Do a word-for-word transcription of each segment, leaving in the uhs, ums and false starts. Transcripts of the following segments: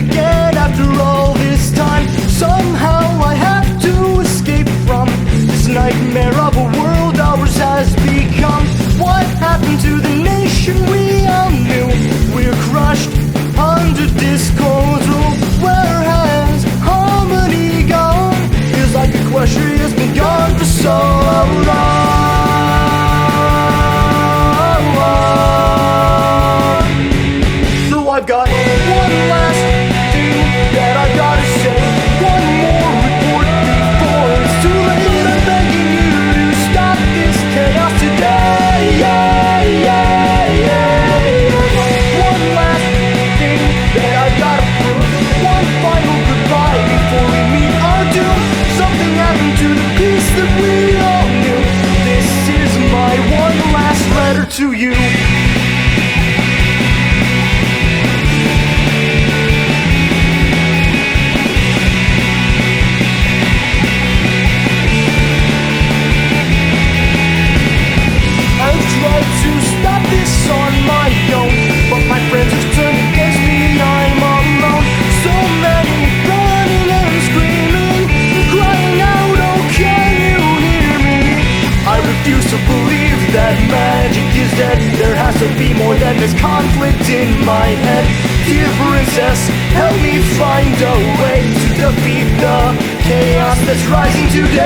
again after all this time. Somehow I have to escape from this nightmare of a world ours has become. What happened to the nation we all knew? We're crushed under discord's rule. Where has harmony gone? Feels like a question has been gone for so long. So I've got one last thing that I gotta say. One more report before it's too late. I'm begging you to stop this chaos today. Yeah, yeah, yeah. One last thing that I gotta prove. One final goodbye before we meet our doom. Something happened to the peace that we all knew. This is my one last letter to you. To believe that magic is dead. There has to be more than this conflict in my head. Dear princess, help me find a way to defeat the chaos that's rising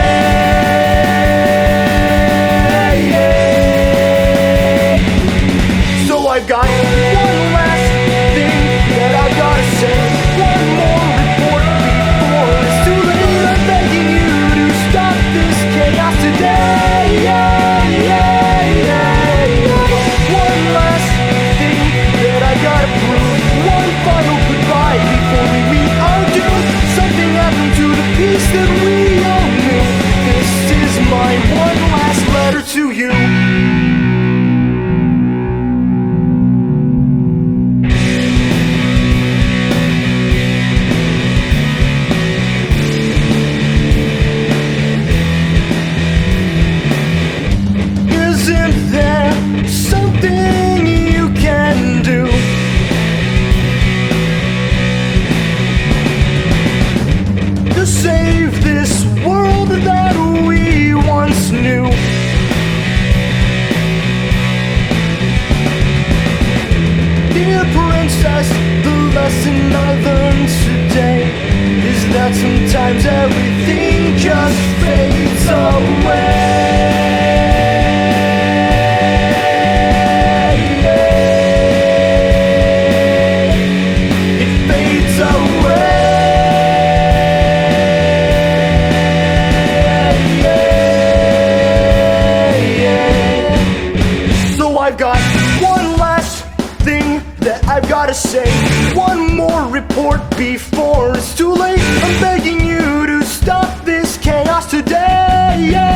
today. So I've got one last thing that I've gotta say. One more report before it's too late. I'm begging you to stop this chaos today. Yeah. That we all knew. This is my one last letter to you. Isn't there something you can do? To save this world that we once knew. Dear princess, the lesson I learned today is that sometimes everything just fades away. I've got one last thing that I've gotta say. One more report before it's too late. I'm begging you to stop this chaos today. Yeah.